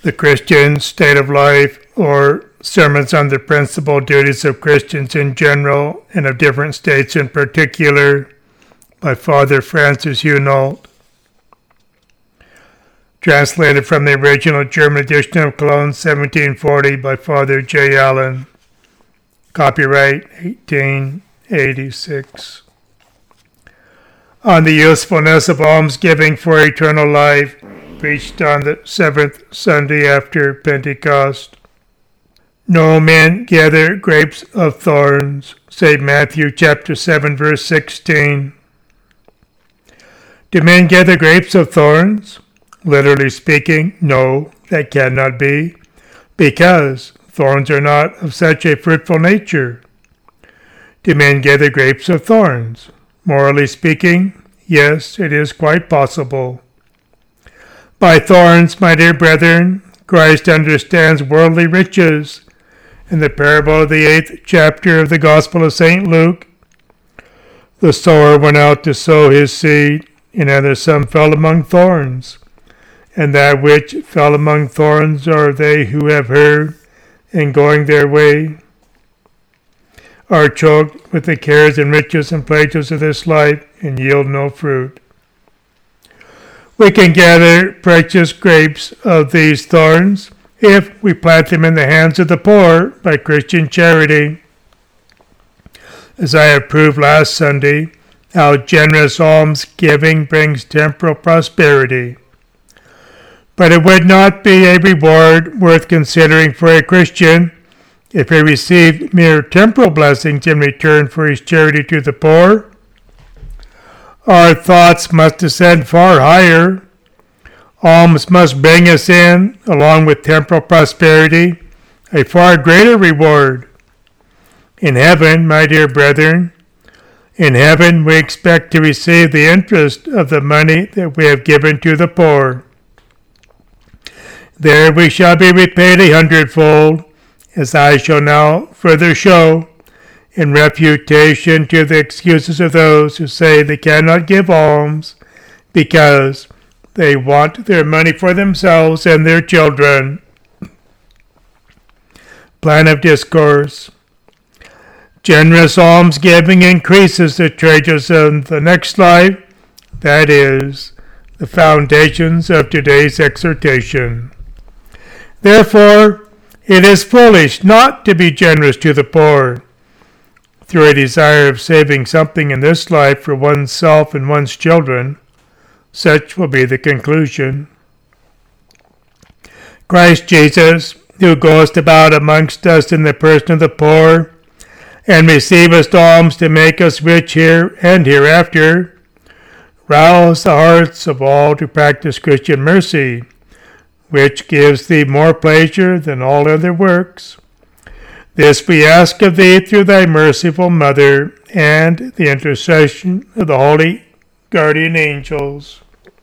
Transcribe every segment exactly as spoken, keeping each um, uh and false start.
The Christian State of Life, or Sermons on the Principal Duties of Christians in General and of Different States in Particular, by Father Francis Hunold. Translated from the original German edition of Cologne, seventeen forty, by Father J. Allen. Copyright eighteen eighty-six. On the usefulness of almsgiving for eternal life, preached on the seventh Sunday after Pentecost. No men gather grapes of thorns. Saint Matthew chapter seven, verse sixteen. Do men gather grapes of thorns? Literally speaking, no, that cannot be, because thorns are not of such a fruitful nature. Do men gather grapes of thorns? Morally speaking, yes, it is quite possible. By thorns, my dear brethren, Christ understands worldly riches. In the parable of the eighth chapter of the Gospel of Saint Luke, the sower went out to sow his seed, and either some fell among thorns, and that which fell among thorns are they who have heard, and going their way, are choked with the cares and riches and pleasures of this life, and yield no fruit. We can gather precious grapes of these thorns if we plant them in the hands of the poor by Christian charity. As I have proved last Sunday, how generous almsgiving brings temporal prosperity. But it would not be a reward worth considering for a Christian if he received mere temporal blessings in return for his charity to the poor. Our thoughts must ascend far higher. Alms must bring us in, along with temporal prosperity, a far greater reward. In heaven, my dear brethren, in heaven we expect to receive the interest of the money that we have given to the poor. There we shall be repaid a hundredfold, as I shall now further show, in refutation to the excuses of those who say they cannot give alms because they want their money for themselves and their children. Plan of Discourse. Generous almsgiving increases the treasures of the next life, that is, the foundations of today's exhortation. Therefore, it is foolish not to be generous to the poor. Through a desire of saving something in this life for oneself and one's children, such will be the conclusion. Christ Jesus, who goest about amongst us in the person of the poor, and receivest alms to make us rich here and hereafter, rouse the hearts of all to practice Christian mercy, which gives thee more pleasure than all other works. This we ask of thee through thy merciful Mother and the intercession of the holy guardian angels.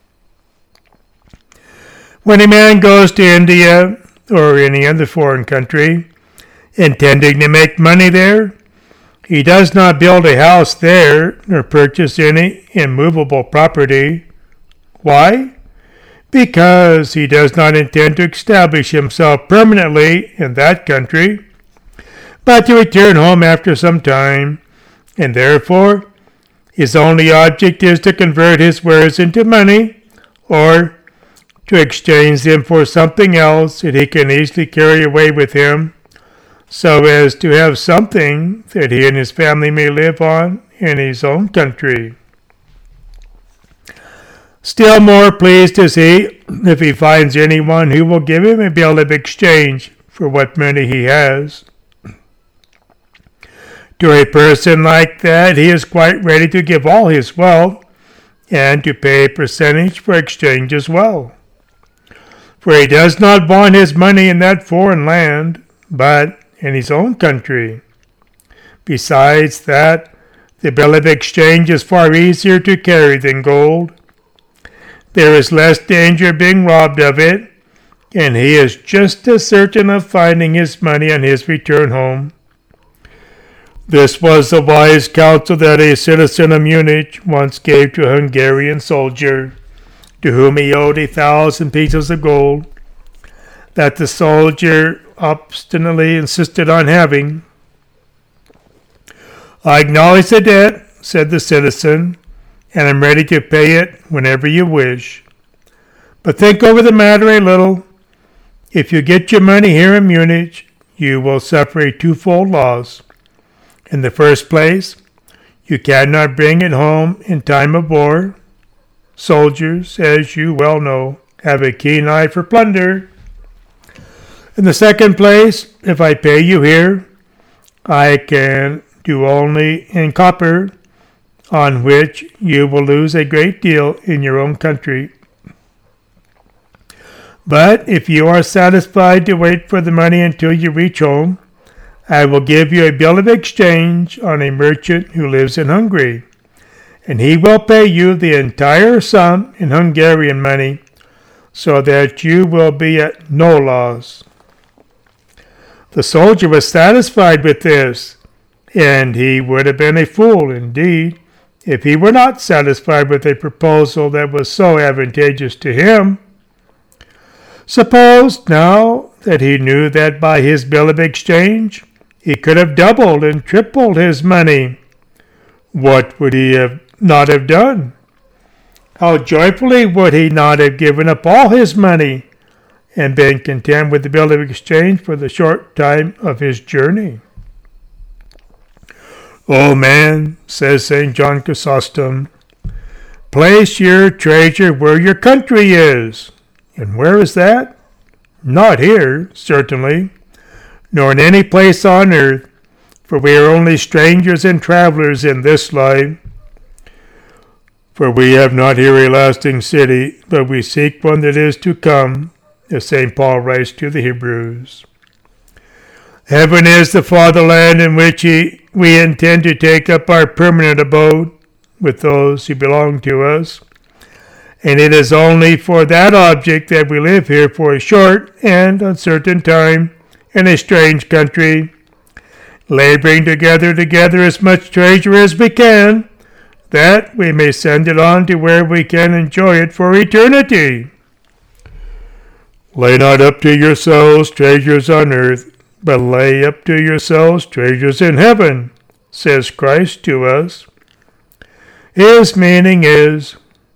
When a man goes to India or any other foreign country, intending to make money there, he does not build a house there nor purchase any immovable property. Why? Because he does not intend to establish himself permanently in that country, but to return home after some time, and therefore his only object is to convert his wares into money, or to exchange them for something else that he can easily carry away with him, so as to have something that he and his family may live on in his own country. Still more pleased is he if he finds anyone who will give him a bill of exchange for what money he has. To a person like that, he is quite ready to give all his wealth and to pay a percentage for exchange as well. For he does not want his money in that foreign land, but in his own country. Besides that, the bill of exchange is far easier to carry than gold. There is less danger of being robbed of it, and he is just as certain of finding his money on his return home. This was the wise counsel that a citizen of Munich once gave to a Hungarian soldier, to whom he owed a thousand pieces of gold. that the soldier obstinately insisted on having. "I acknowledge the debt," said the citizen, "and am ready to pay it whenever you wish. But think over the matter a little. If you get your money here in Munich, you will suffer a twofold loss. In the first place, you cannot bring it home in time of war. Soldiers, as you well know, have a keen eye for plunder. In the second place, if I pay you here, I can do only in copper, on which you will lose a great deal in your own country. But if you are satisfied to wait for the money until you reach home, I will give you a bill of exchange on a merchant who lives in Hungary, and he will pay you the entire sum in Hungarian money, so that you will be at no loss." The soldier was satisfied with this, and he would have been a fool indeed if he were not satisfied with a proposal that was so advantageous to him. Suppose now that he knew that by his bill of exchange he could have doubled and tripled his money. What would he have not have done? How joyfully would he not have given up all his money and been content with the bill of exchange for the short time of his journey? "O man," says Saint John Chrysostom, "place your treasure where your country is." And where is that? Not here, certainly, nor in any place on earth, for we are only strangers and travelers in this life. "For we have not here a lasting city, but we seek one that is to come," as Saint Paul writes to the Hebrews. Heaven is the fatherland in which he, we intend to take up our permanent abode with those who belong to us, and it is only for that object that we live here for a short and uncertain time in a strange country, laboring together to gather as much treasure as we can, that we may send it on to where we can enjoy it for eternity. "Lay not up to yourselves treasures on earth, but lay up to yourselves treasures in heaven," says Christ to us. His meaning is,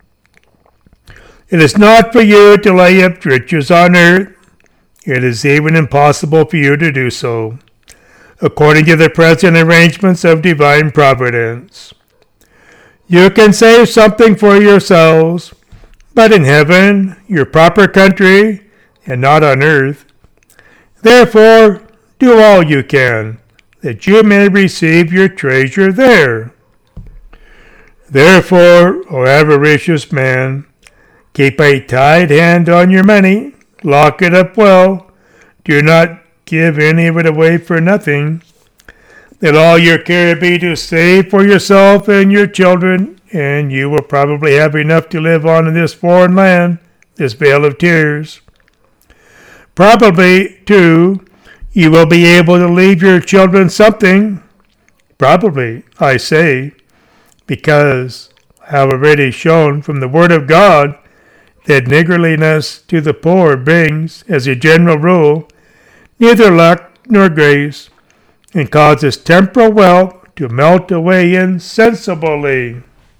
it is not for you to lay up riches on earth. It is even impossible for you to do so, according to the present arrangements of divine providence. You can save something for yourselves, but in heaven, your proper country, and not on earth. Therefore, do all you can, that you may receive your treasure there. Therefore, O avaricious man, keep a tight hand on your money, lock it up well, do not give any of it away for nothing. Let all your care be to save for yourself and your children, and you will probably have enough to live on in this foreign land, this vale of tears. Probably, too, you will be able to leave your children something. Probably, I say, because I have already shown from the Word of God that niggardliness to the poor brings, as a general rule, neither luck nor grace, and causes temporal wealth to melt away insensibly.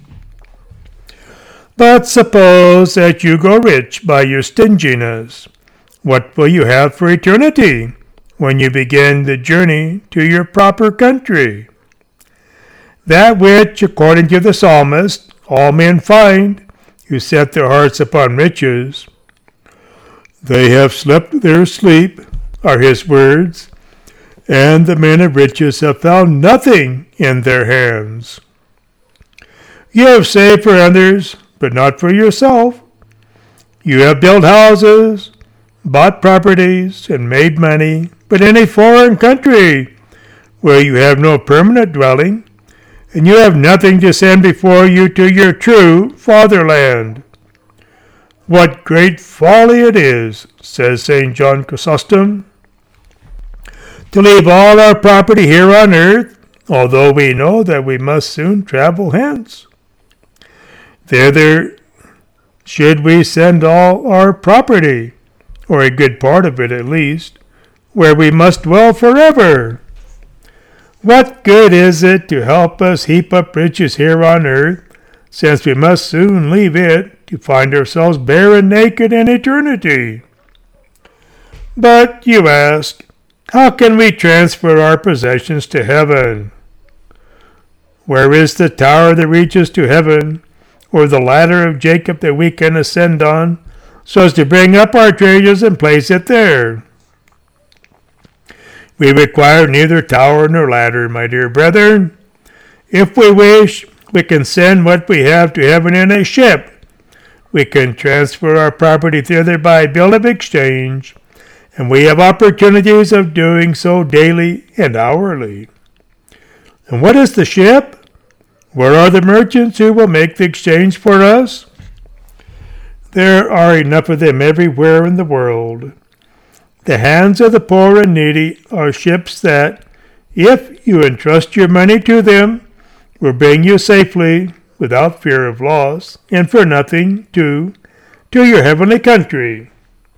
But suppose that you grow rich by your stinginess. What will you have for eternity when you begin the journey to your proper country? That which, according to the psalmist, all men find who set their hearts upon riches. They have slept their sleep, are his words, and the men of riches have found nothing in their hands. You have saved for others, but not for yourself. You have built houses, bought properties, and made money, but in a foreign country, where you have no permanent dwelling, and you have nothing to send before you to your true fatherland. What great folly it is, says Saint John Chrysostom, to leave all our property here on earth, although we know that we must soon travel hence. Thither should we send all our property, or a good part of it at least, where we must dwell forever. What good is it to help us heap up riches here on earth, since we must soon leave it to find ourselves bare and naked in eternity? But you ask, how can we transfer our possessions to heaven? Where is the tower that reaches to heaven, or the ladder of Jacob that we can ascend on, so as to bring up our treasures and place it there? We require neither tower nor ladder, my dear brethren. If we wish, we can send what we have to heaven in a ship. We can transfer our property thither by a bill of exchange, and we have opportunities of doing so daily and hourly. And what is the ship? Where are the merchants who will make the exchange for us? There are enough of them everywhere in the world. The hands of the poor and needy are ships that, if you entrust your money to them, will bring you safely, without fear of loss, and for nothing, to, to your heavenly country.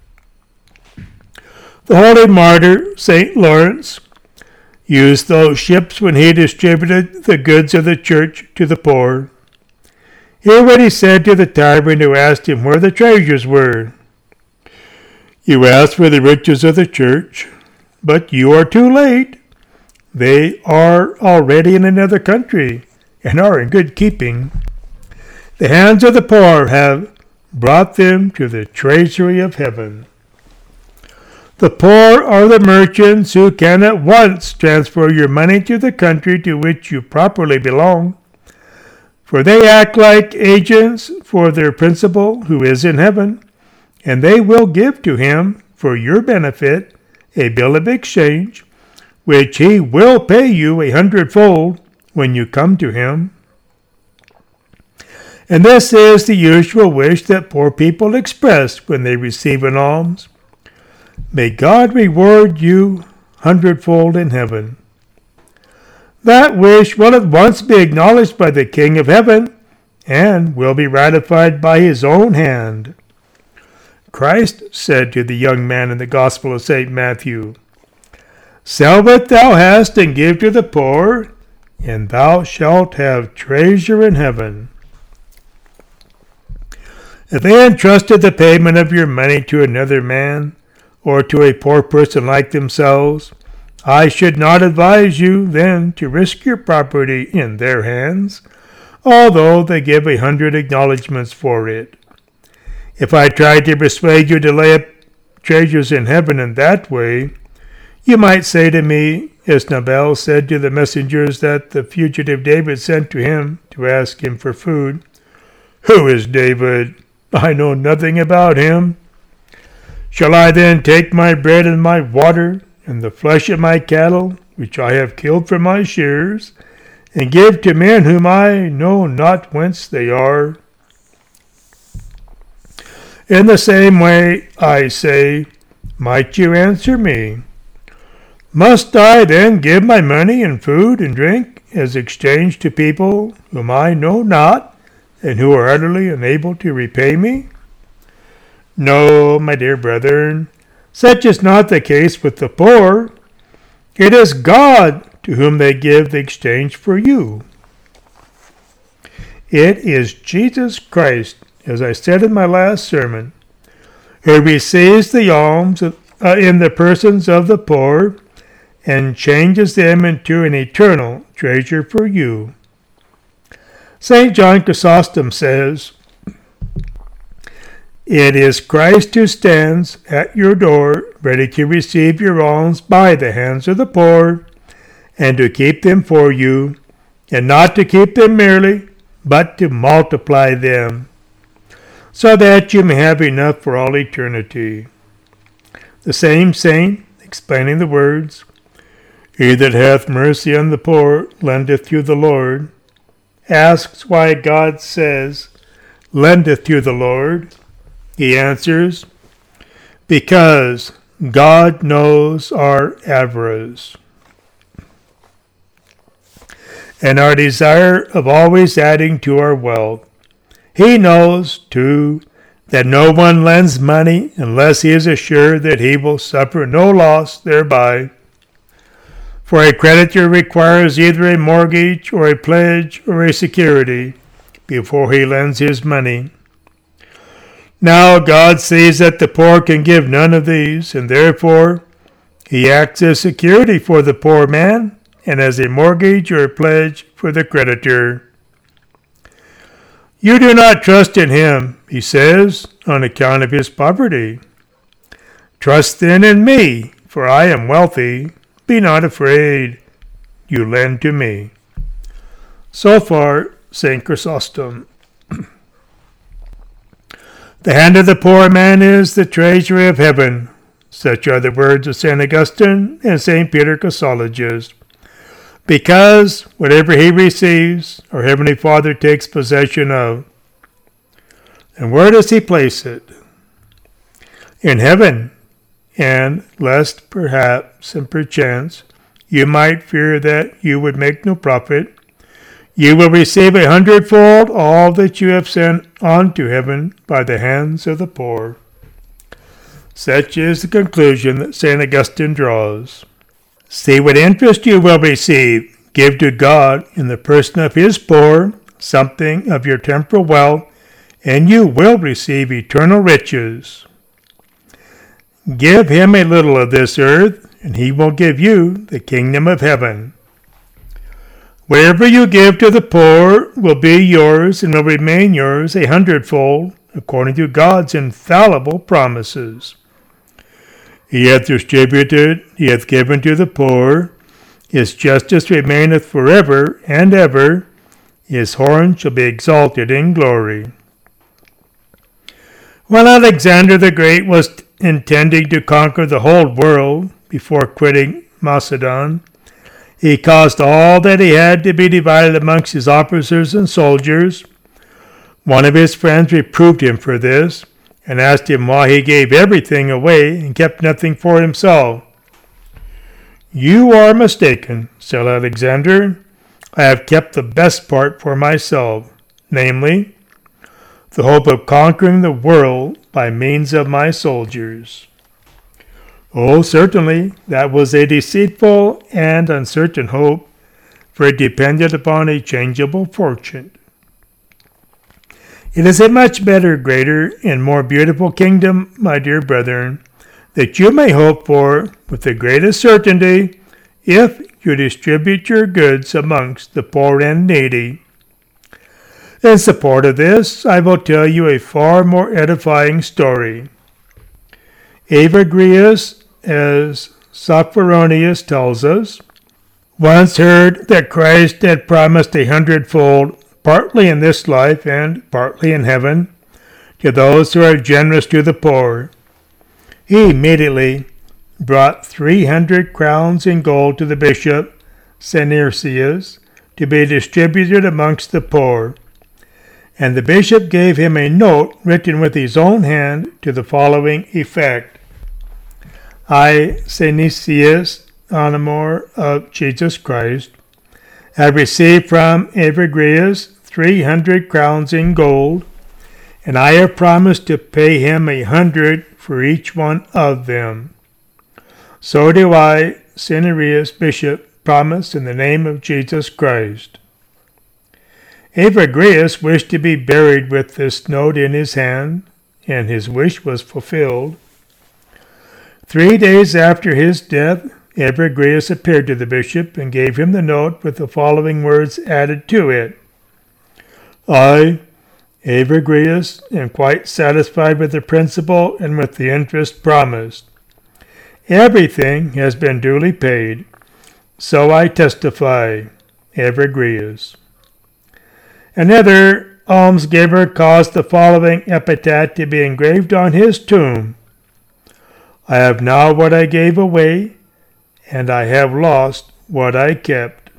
The holy martyr, Saint Lawrence, used those ships when he distributed the goods of the church to the poor. Hear what he said to the tyrant who asked him where the treasures were. You ask for the riches of the church, but you are too late. They are already in another country, and are in good keeping. The hands of the poor have brought them to the treasury of heaven. The poor are the merchants who can at once transfer your money to the country to which you properly belong, for they act like agents for their principal who is in heaven, and they will give to him, for your benefit, a bill of exchange, which he will pay you a hundredfold when you come to him. And this is the usual wish that poor people express when they receive an alms. May God reward you hundredfold in heaven. That wish will at once be acknowledged by the King of heaven, and will be ratified by his own hand. Christ said to the young man in the Gospel of Saint Matthew, Sell what thou hast and give to the poor, and thou shalt have treasure in heaven. If they entrusted the payment of your money to another man, or to a poor person like themselves, I should not advise you then to risk your property in their hands, although they give a hundred acknowledgments for it. If I tried to persuade you to lay up treasures in heaven in that way, you might say to me, as Nabal said to the messengers that the fugitive David sent to him to ask him for food, Who is David? I know nothing about him. Shall I then take my bread and my water, and the flesh of my cattle, which I have killed for my shears, and give to men whom I know not whence they are? In the same way, I say, might you answer me? Must I then give my money and food and drink as exchange to people whom I know not, and who are utterly unable to repay me? No, my dear brethren, such is not the case with the poor. It is God to whom they give the exchange for you. It is Jesus Christ, as I said in my last sermon, who receives the alms uh, in the persons of the poor and changes them into an eternal treasure for you. Saint John Chrysostom says, It is Christ who stands at your door, ready to receive your alms by the hands of the poor, and to keep them for you, and not to keep them merely, but to multiply them, so that you may have enough for all eternity. The same saint, explaining the words, He that hath mercy on the poor lendeth to the Lord, asks why God says, lendeth to the Lord. He answers, because God knows our avarice, and our desire of always adding to our wealth. He knows, too, that no one lends money unless he is assured that he will suffer no loss thereby. For a creditor requires either a mortgage or a pledge or a security before he lends his money. Now God sees that the poor can give none of these, and therefore he acts as security for the poor man and as a mortgage or a pledge for the creditor. You do not trust in him, he says, on account of his poverty. Trust then in me, for I am wealthy. Be not afraid. You lend to me. So far, Saint Chrysostom. The hand of the poor man is the treasury of heaven. Such are the words of Saint Augustine and Saint Peter Chrysologus. Because whatever he receives, our Heavenly Father takes possession of. And where does he place it? In heaven. And lest perhaps and perchance you might fear that you would make no profit, you will receive a hundredfold all that you have sent on to heaven by the hands of the poor. Such is the conclusion that Saint Augustine draws. See what interest you will receive. Give to God, in the person of his poor, something of your temporal wealth, and you will receive eternal riches. Give him a little of this earth, and he will give you the kingdom of heaven. Whatever you give to the poor will be yours and will remain yours a hundredfold, according to God's infallible promises. He hath distributed, he hath given to the poor. His justice remaineth forever and ever. His horn shall be exalted in glory. When Alexander the Great was intending to conquer the whole world before quitting Macedon, he caused all that he had to be divided amongst his officers and soldiers. One of his friends reproved him for this, and asked him why he gave everything away and kept nothing for himself. You are mistaken, said Alexander. I have kept the best part for myself, namely, the hope of conquering the world by means of my soldiers. Oh, certainly, that was a deceitful and uncertain hope, for it depended upon a changeable fortune. It is a much better, greater, and more beautiful kingdom, my dear brethren, that you may hope for with the greatest certainty if you distribute your goods amongst the poor and needy. In support of this, I will tell you a far more edifying story. Evagrius, as Sophronius tells us, once heard that Christ had promised a hundredfold, partly in this life and partly in heaven, to those who are generous to the poor. He immediately brought three hundred crowns in gold to the bishop, Senircius, to be distributed amongst the poor. And the bishop gave him a note written with his own hand to the following effect: I, Senircius, Anamor of Jesus Christ, have received from Evagrius three hundred crowns in gold, and I have promised to pay him a hundred for each one of them. So do I, Senirius, bishop, promise in the name of Jesus Christ. Evagrius wished to be buried with this note in his hand, and his wish was fulfilled. Three days after his death, Evagrius appeared to the bishop and gave him the note with the following words added to it: I, Evagrius, am quite satisfied with the principal and with the interest promised. Everything has been duly paid, so I testify, Evagrius. Another almsgiver caused the following epitaph to be engraved on his tomb: I have now what I gave away, and I have lost what I kept.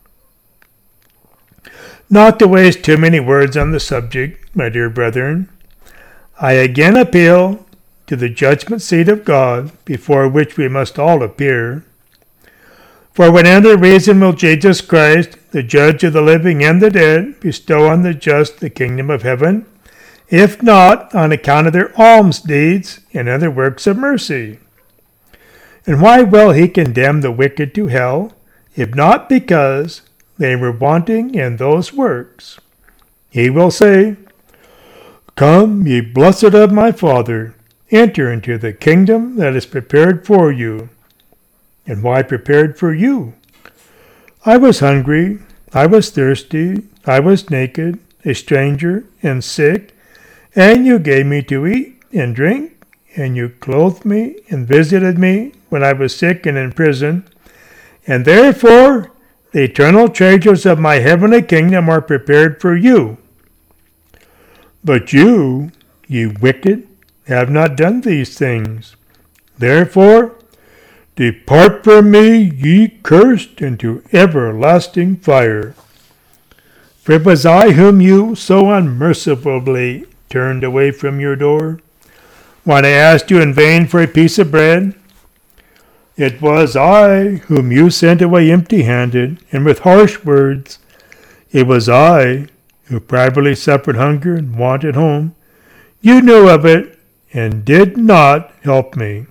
Not to waste too many words on the subject, my dear brethren, I again appeal to the judgment seat of God, before which we must all appear. For what other reason will Jesus Christ, the judge of the living and the dead, bestow on the just the kingdom of heaven, if not on account of their alms deeds and other works of mercy. And why will he condemn the wicked to hell, if not because they were wanting in those works? He will say, Come, ye blessed of my Father, enter into the kingdom that is prepared for you. And why prepared for you? I was hungry, I was thirsty, I was naked, a stranger, and sick, and you gave me to eat and drink, and you clothed me and visited me when I was sick and in prison. And therefore the eternal treasures of my heavenly kingdom are prepared for you. But you, ye wicked, have not done these things. Therefore, depart from me, ye cursed, into everlasting fire. For it was I whom you so unmercifully turned away from your door, when I asked you in vain for a piece of bread. It was I whom you sent away empty-handed, and with harsh words. It was I who privately suffered hunger and want at home. You knew of it, and did not help me.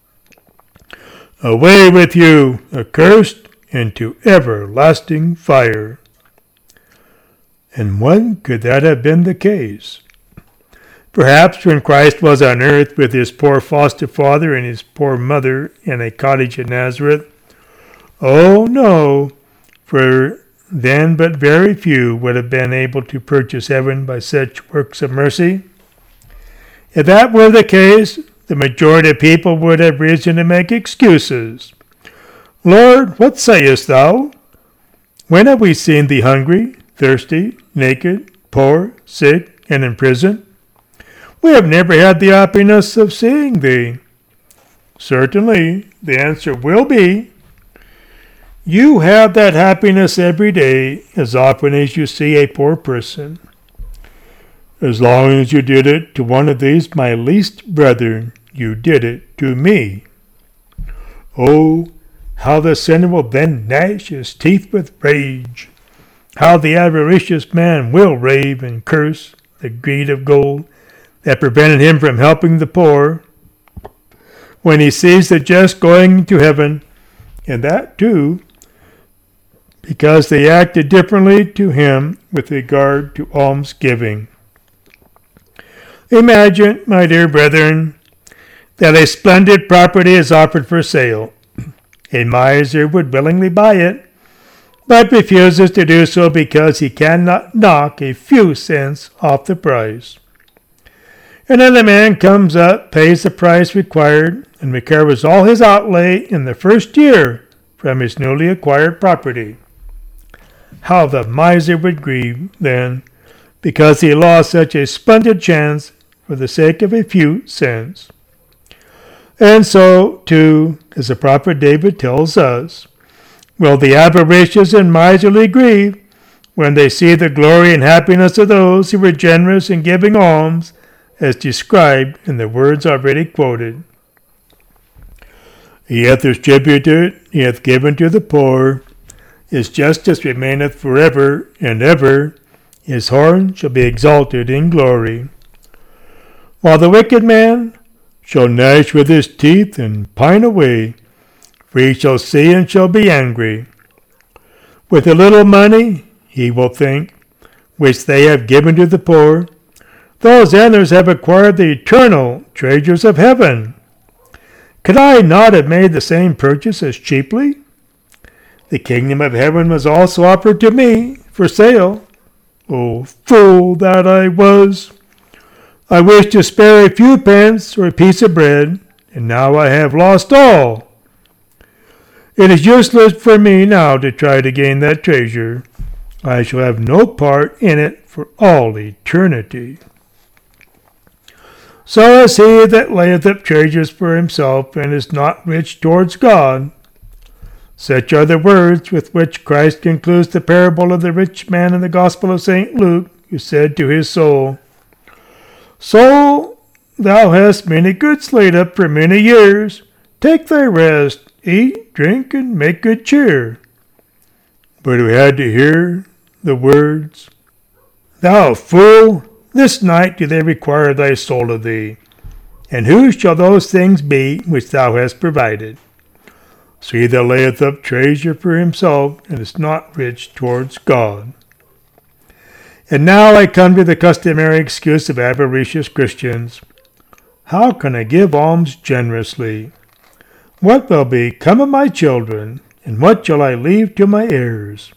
Away with you, accursed, into everlasting fire. And when could that have been the case? Perhaps when Christ was on earth with his poor foster father and his poor mother in a cottage in Nazareth? Oh, no, for then but very few would have been able to purchase heaven by such works of mercy. If that were the case, the majority of people would have reason to make excuses. Lord, what sayest thou? When have we seen thee hungry, thirsty, naked, poor, sick, and in prison? We have never had the happiness of seeing thee. Certainly, the answer will be, you have that happiness every day, as often as you see a poor person. As long as you did it to one of these my least brethren, you did it to me. Oh, how the sinner will then gnash his teeth with rage! How the avaricious man will rave and curse the greed of gold that prevented him from helping the poor, when he sees the just going to heaven, and that too because they acted differently to him with regard to almsgiving. Imagine, my dear brethren, that a splendid property is offered for sale. A miser would willingly buy it, but refuses to do so because he cannot knock a few cents off the price. Another man comes up, pays the price required, and recovers all his outlay in the first year from his newly acquired property. How the miser would grieve, then, because he lost such a splendid chance for the sake of a few cents. And so, too, as the prophet David tells us, will the avaricious and miserly grieve when they see the glory and happiness of those who were generous in giving alms, as described in the words already quoted. He hath distributed, he hath given to the poor, his justice remaineth forever and ever, his horn shall be exalted in glory. While the wicked man shall gnash with his teeth and pine away, for he shall see and shall be angry. With a little money, he will think, which they have given to the poor, those others have acquired the eternal treasures of heaven. Could I not have made the same purchase as cheaply? The kingdom of heaven was also offered to me for sale. Oh, fool that I was! I wished to spare a few pence or a piece of bread, and now I have lost all. It is useless for me now to try to gain that treasure. I shall have no part in it for all eternity. So is he that layeth up treasures for himself, and is not rich towards God. Such are the words with which Christ concludes the parable of the rich man in the Gospel of Saint Luke, who said to his soul, Soul, thou hast many goods laid up for many years. Take thy rest, eat, drink, and make good cheer. But who had to hear the words, Thou fool, this night do they require thy soul of thee. And whose shall those things be which thou hast provided? So he that layeth up treasure for himself, and is not rich towards God. And now I come to the customary excuse of avaricious Christians. How can I give alms generously? What will become of my children, and what shall I leave to my heirs?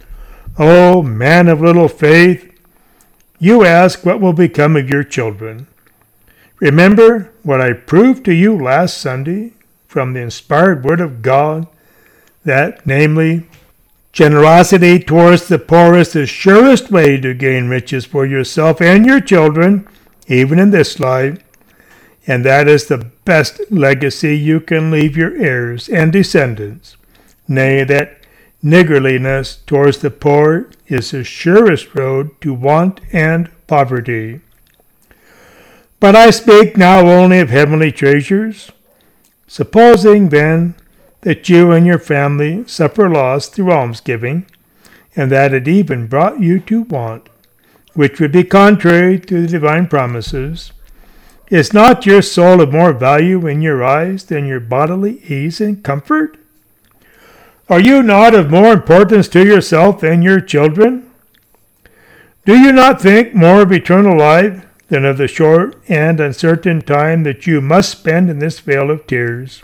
O man of little faith, you ask what will become of your children. Remember what I proved to you last Sunday from the inspired word of God, that, namely, generosity towards the poor is the surest way to gain riches for yourself and your children, even in this life, and that is the best legacy you can leave your heirs and descendants. Nay, that niggardliness towards the poor is the surest road to want and poverty. But I speak now only of heavenly treasures. Supposing, then, that you and your family suffer loss through almsgiving, and that it even brought you to want, which would be contrary to the divine promises, is not your soul of more value in your eyes than your bodily ease and comfort? Are you not of more importance to yourself than your children? Do you not think more of eternal life than of the short and uncertain time that you must spend in this vale of tears?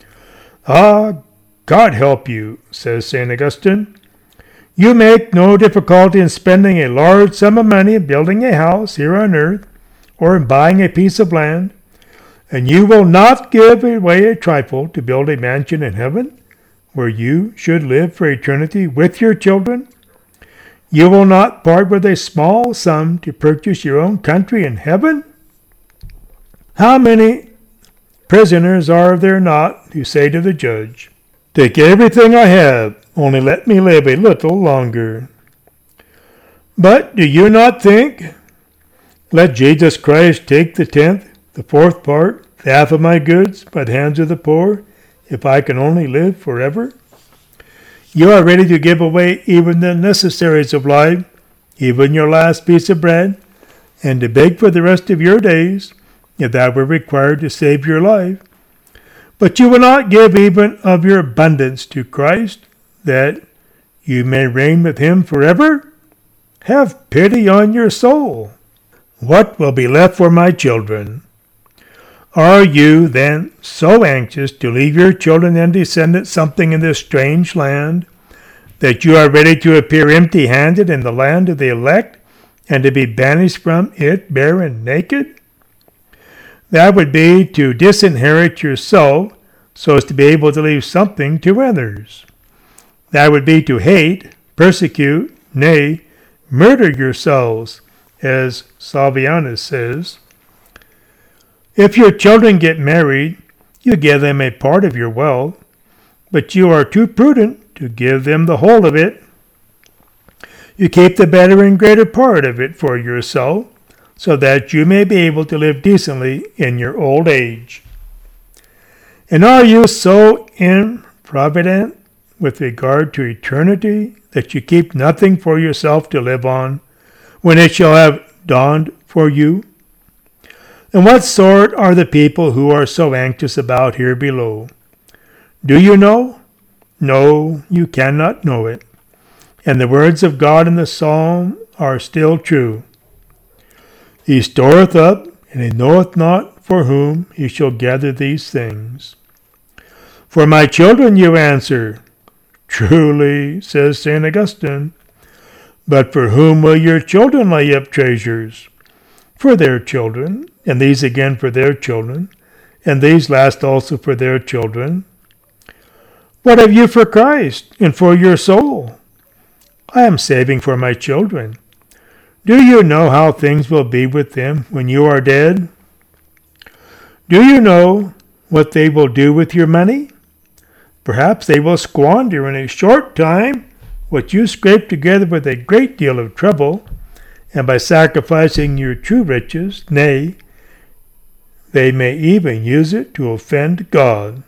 Ah, God help you, says Saint Augustine. You make no difficulty in spending a large sum of money in building a house here on earth, or in buying a piece of land, and you will not give away a trifle to build a mansion in heaven, where you should live for eternity with your children. You will not part with a small sum to purchase your own country in heaven? How many prisoners are there not who say to the judge, take everything I have, only let me live a little longer? But do you not think, let Jesus Christ take the tenth, the fourth part, the half of my goods by the hands of the poor, if I can only live forever? You are ready to give away even the necessaries of life, even your last piece of bread, and to beg for the rest of your days, if that were required to save your life. But you will not give even of your abundance to Christ, that you may reign with him forever? Have pity on your soul. What will be left for my children? Are you, then, so anxious to leave your children and descendants something in this strange land, that you are ready to appear empty-handed in the land of the elect, and to be banished from it bare and naked? That would be to disinherit your soul, so as to be able to leave something to others. That would be to hate, persecute, nay, murder yourselves, as Salvianus says. If your children get married, you give them a part of your wealth, but you are too prudent to give them the whole of it. You keep the better and greater part of it for yourself, so that you may be able to live decently in your old age. And are you so improvident with regard to eternity that you keep nothing for yourself to live on, when it shall have dawned for you? And what sort are the people who are so anxious about here below? Do you know? No, you cannot know it. And the words of God in the psalm are still true. He storeth up, and he knoweth not for whom he shall gather these things. For my children, you answer. Truly, says Saint Augustine. But for whom will your children lay up treasures? For their children, and these again for their children, and these last also for their children. What have you for Christ, and for your soul? I am saving for my children. Do you know how things will be with them when you are dead? Do you know what they will do with your money? Perhaps they will squander in a short time what you scraped together with a great deal of trouble, and by sacrificing your true riches, nay, they may even use it to offend God.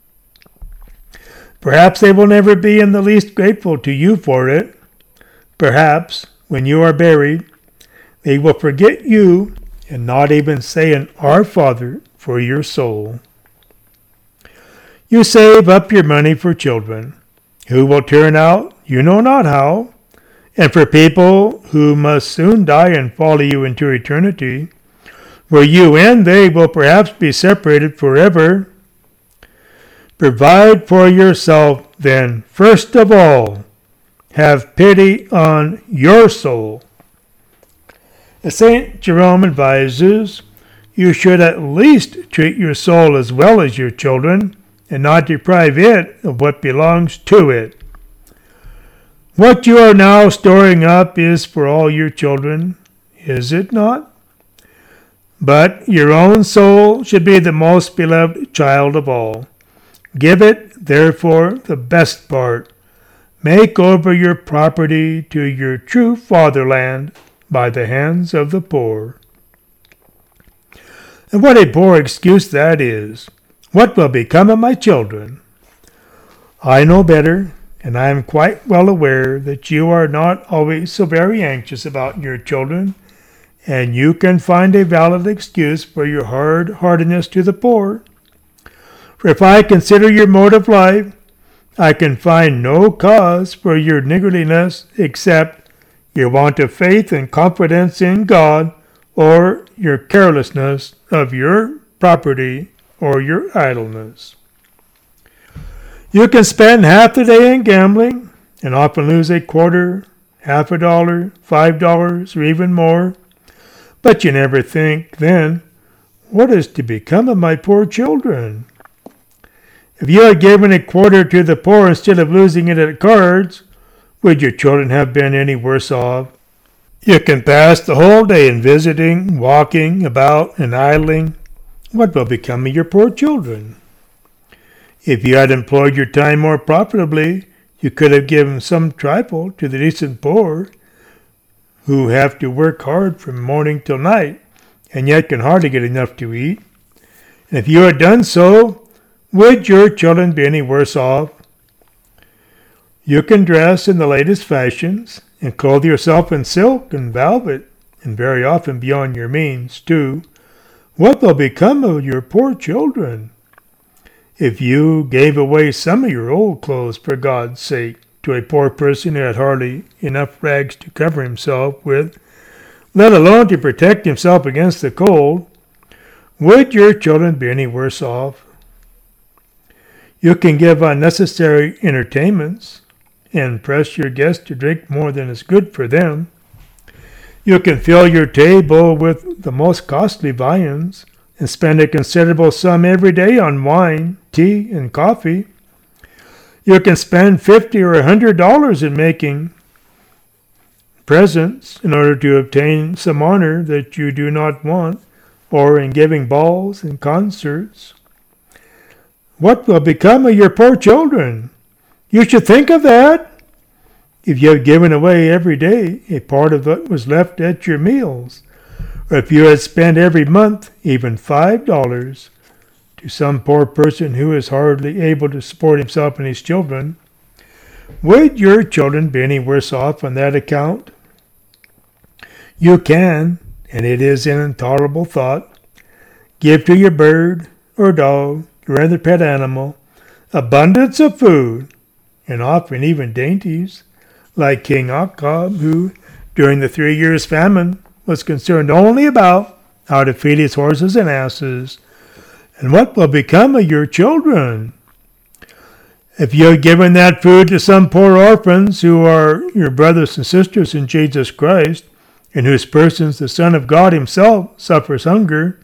Perhaps they will never be in the least grateful to you for it. Perhaps, when you are buried, they will forget you and not even say an Our Father for your soul. You save up your money for children who will turn out you know not how, and for people who must soon die and follow you into eternity, where you and they will perhaps be separated forever. Provide for yourself, then, first of all. Have pity on your soul. As Saint Jerome advises, you should at least treat your soul as well as your children, and not deprive it of what belongs to it. What you are now storing up is for all your children, is it not? But your own soul should be the most beloved child of all. Give it, therefore, the best part. Make over your property to your true fatherland by the hands of the poor. And what a poor excuse that is. What will become of my children? I know better, and I am quite well aware that you are not always so very anxious about your children, and you can find a valid excuse for your hard-heartedness to the poor. For if I consider your mode of life, I can find no cause for your niggardliness except your want of faith and confidence in God, or your carelessness of your property, or your idleness. You can spend half the day in gambling, and often lose a quarter, half a dollar, five dollars, or even more. But you never think then, what is to become of my poor children? If you had given a quarter to the poor instead of losing it at cards, would your children have been any worse off? You can pass the whole day in visiting, walking about, and idling. What will become of your poor children? If you had employed your time more profitably, you could have given some trifle to the decent poor, who have to work hard from morning till night, and yet can hardly get enough to eat. And if you had done so, would your children be any worse off? You can dress in the latest fashions, and clothe yourself in silk and velvet, and very often beyond your means, too. What will become of your poor children? If you gave away some of your old clothes for God's sake to a poor person who had hardly enough rags to cover himself with, let alone to protect himself against the cold, would your children be any worse off? You can give unnecessary entertainments and press your guests to drink more than is good for them. You can fill your table with the most costly viands and spend a considerable sum every day on wine, tea, and coffee. You can spend fifty or a hundred dollars in making presents in order to obtain some honor that you do not want, or in giving balls and concerts. What will become of your poor children? You should think of that. If you had given away every day a part of what was left at your meals, or if you had spent every month even five dollars to some poor person who is hardly able to support himself and his children, would your children be any worse off on that account? You can, and it is an intolerable thought, give to your bird or dog or other pet animal abundance of food, and often even dainties, like King Achab, who, during the three years' famine, was concerned only about how to feed his horses and asses. And what will become of your children? If you had given that food to some poor orphans who are your brothers and sisters in Jesus Christ, in whose persons the Son of God himself suffers hunger,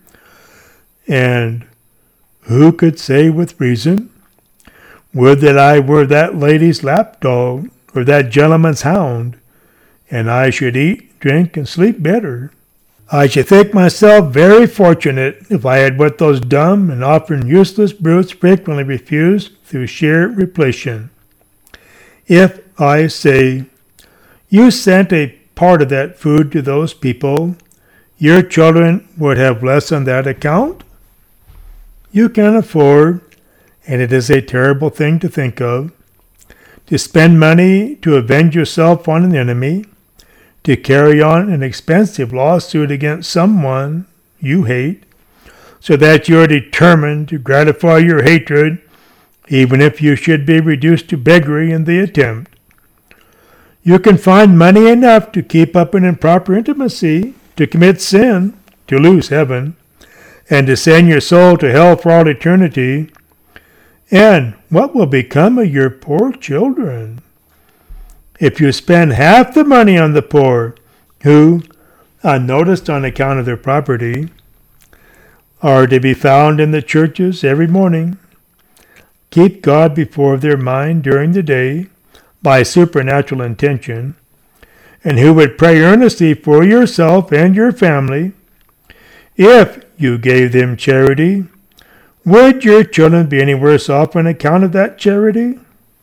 and who could say with reason, would that I were that lady's lapdog, or that gentleman's hound, and I should eat, drink, and sleep better. I should think myself very fortunate if I had what those dumb and often useless brutes frequently refuse through sheer repletion. If, I say, you sent a part of that food to those people, your children would have less on that account? You can afford, and it is a terrible thing to think of, to spend money to avenge yourself on an enemy, to carry on an expensive lawsuit against someone you hate, so that you are determined to gratify your hatred, even if you should be reduced to beggary in the attempt. You can find money enough to keep up an improper intimacy, to commit sin, to lose heaven, and to send your soul to hell for all eternity. And what will become of your poor children? If you spend half the money on the poor, who, unnoticed on account of their property, are to be found in the churches every morning, keep God before their mind during the day by supernatural intention, and who would pray earnestly for yourself and your family, if you gave them charity, would your children be any worse off on account of that charity?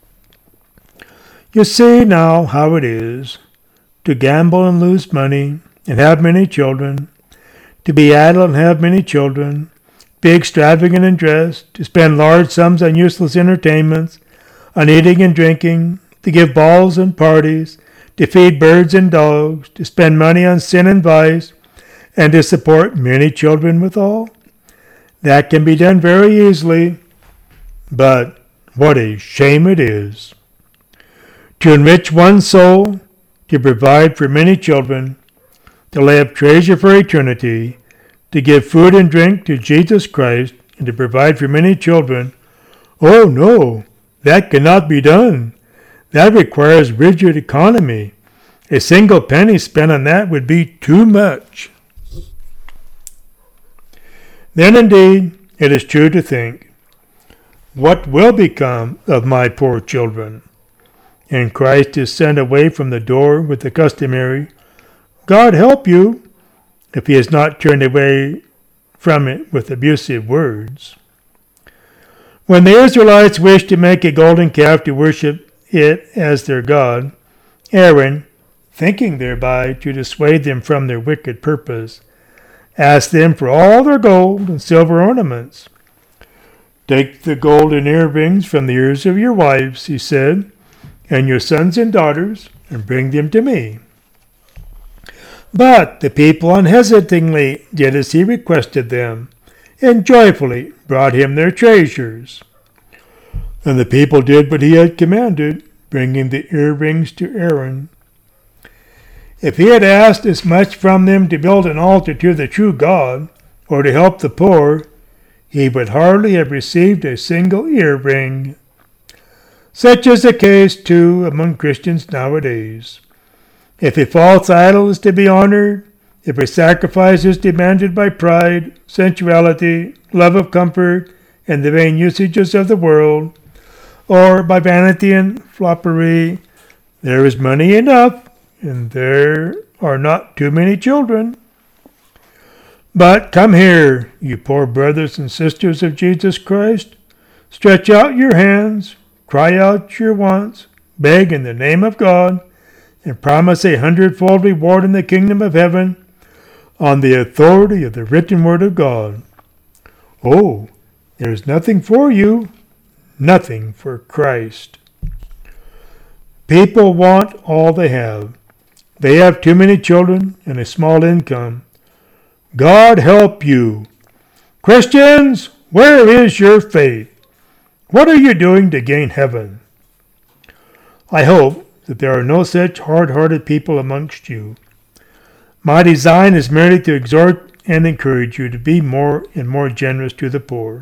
You see now how it is to gamble and lose money and have many children, to be idle and have many children, be extravagant in dress, to spend large sums on useless entertainments, on eating and drinking, to give balls and parties, to feed birds and dogs, to spend money on sin and vice, and to support many children withal. That can be done very easily, but what a shame it is. To enrich one's soul, to provide for many children, to lay up treasure for eternity, to give food and drink to Jesus Christ, and to provide for many children. Oh no, that cannot be done. That requires rigid economy. A single penny spent on that would be too much. Then indeed it is true to think, what will become of my poor children? And Christ is sent away from the door with the customary, God help you, if he has not turned away from it with abusive words. When the Israelites wished to make a golden calf to worship it as their God, Aaron, thinking thereby to dissuade them from their wicked purpose, asked them for all their gold and silver ornaments. Take the golden earrings from the ears of your wives, he said, and your sons and daughters, and bring them to me. But the people unhesitatingly did as he requested them, and joyfully brought him their treasures. And the people did what he had commanded, bringing the earrings to Aaron. If he had asked as much from them to build an altar to the true God, or to help the poor, he would hardly have received a single earring. Such is the case, too, among Christians nowadays. If a false idol is to be honored, if a sacrifice is demanded by pride, sensuality, love of comfort, and the vain usages of the world, or by vanity and foppery, there is money enough, and there are not too many children. But come here, you poor brothers and sisters of Jesus Christ. Stretch out your hands, cry out your wants, beg in the name of God, and promise a hundredfold reward in the kingdom of heaven on the authority of the written word of God. Oh, there is nothing for you, nothing for Christ. People want all they have. They have too many children and a small income. God help you. Christians, where is your faith? What are you doing to gain heaven? I hope that there are no such hard-hearted people amongst you. My design is merely to exhort and encourage you to be more and more generous to the poor.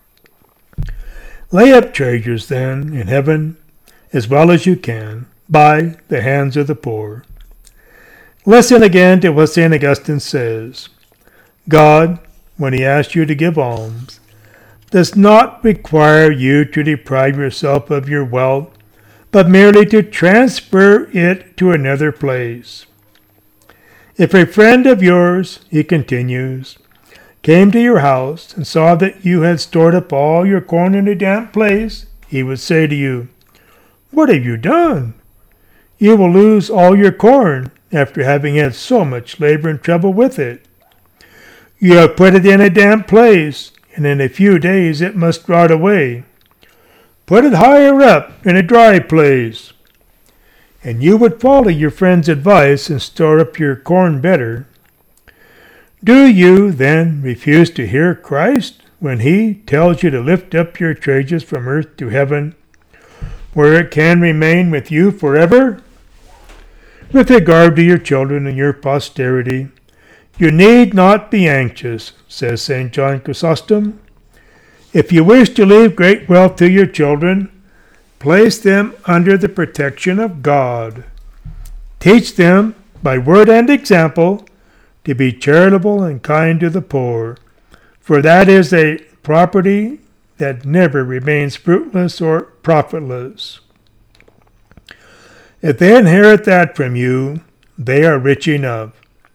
Lay up treasures, then, in heaven as well as you can, by the hands of the poor. Listen again to what Saint Augustine says. God, when he asks you to give alms, does not require you to deprive yourself of your wealth, but merely to transfer it to another place. If a friend of yours, he continues, came to your house and saw that you had stored up all your corn in a damp place, he would say to you, "What have you done? You will lose all your corn after having had so much labor and trouble with it. You have put it in a damp place, and in a few days it must rot away. Put it higher up in a dry place." and you would follow your friend's advice and store up your corn better, do you then refuse to hear Christ when he tells you to lift up your treasures from earth to heaven, where it can remain with you forever? With regard to your children and your posterity, you need not be anxious, says Saint John Chrysostom. If you wish to leave great wealth to your children, place them under the protection of God. Teach them, by word and example, to be charitable and kind to the poor, for that is a property that never remains fruitless or profitless. If they inherit that from you, they are rich enough.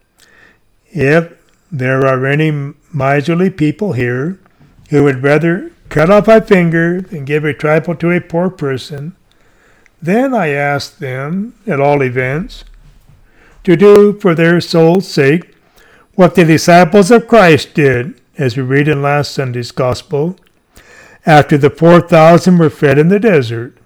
If there are any miserly people here who would rather cut off a finger than give a trifle to a poor person, then I ask them, at all events, to do for their soul's sake what the disciples of Christ did, as we read in last Sunday's Gospel, after the four thousand were fed in the desert.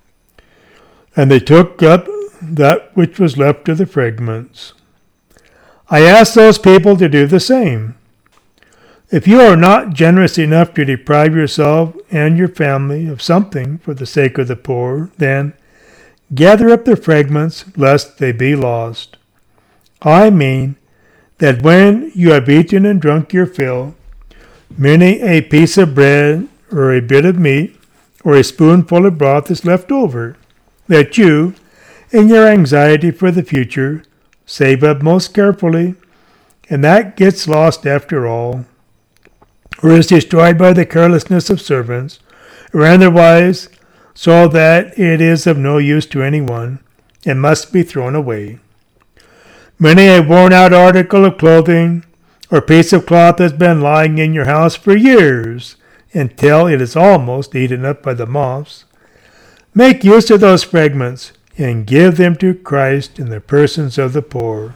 And they took up that which was left of the fragments. I ask those people to do the same. If you are not generous enough to deprive yourself and your family of something for the sake of the poor, then gather up the fragments lest they be lost. I mean that when you have eaten and drunk your fill, many a piece of bread or a bit of meat or a spoonful of broth is left over, that you, in your anxiety for the future, save up most carefully, and that gets lost after all, or is destroyed by the carelessness of servants, or otherwise, so that it is of no use to anyone, and must be thrown away. Many a worn-out article of clothing or piece of cloth has been lying in your house for years, until it is almost eaten up by the moths. Make use of those fragments, and give them to Christ in the persons of the poor.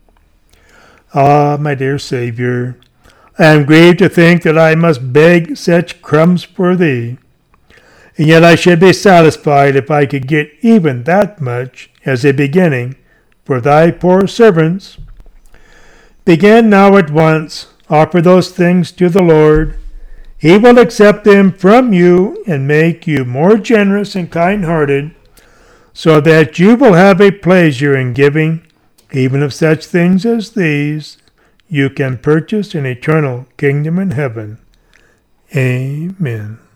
Ah, my dear Savior, I am grieved to think that I must beg such crumbs for thee, and yet I should be satisfied if I could get even that much as a beginning for thy poor servants. Begin now at once, offer those things to the Lord. He will accept them from you and make you more generous and kind-hearted, so that you will have a pleasure in giving, even of such things as these. You can purchase an eternal kingdom in heaven. Amen.